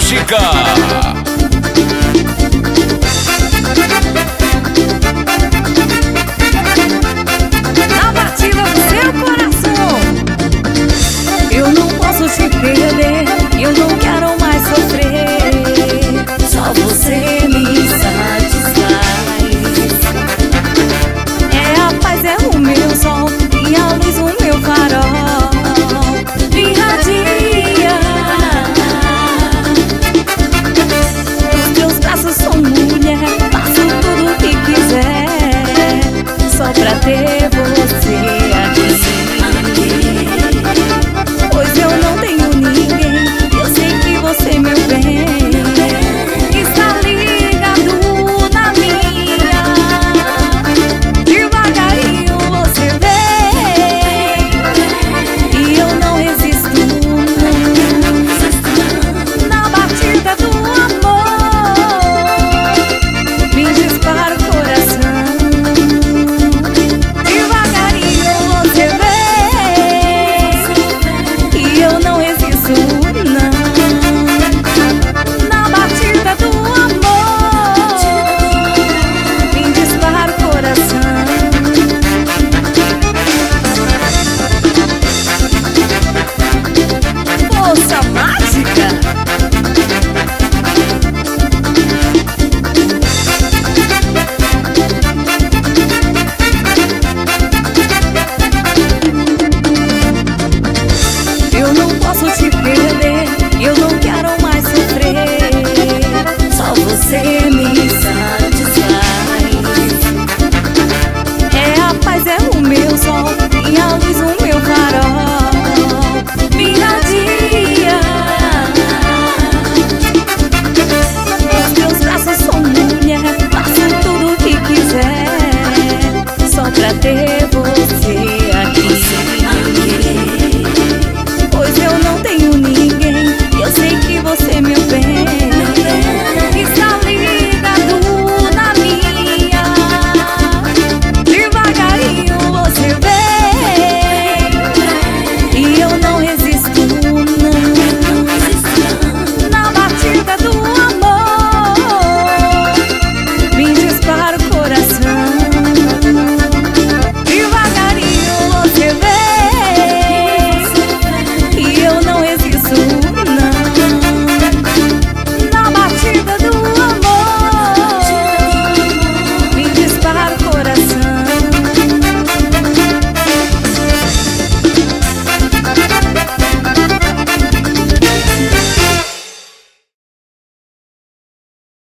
Mágica. Na batida do seu coração, eu não posso te perder, eu não quero mais sofrer. Só você me satisfaz. É a paz, é o meu sol e a luz, o meu farol. Me irradia. Os teus braços são mulher, faço tudo o que quiser, só pra ter você aqui. Pois eu não tenho ninguém, eu sei que você, meu bem, está ligado na minha. Devagarinho você vem e eu não resisto. Na batida do amor me dispara o coração. Devagarinho você vem e eu não resisto, não. Na batida do amor me dispara o coração. Força mágica. Eu não posso te perder, eu não quero mais sofrer. Só você me satisfaz. É a paz, é o meu sol e a luz, o meu farol. Me irradia. Os teus braços são mulher, faço tudo o que quiser, só pra ter você aqui. Pois eu não tenho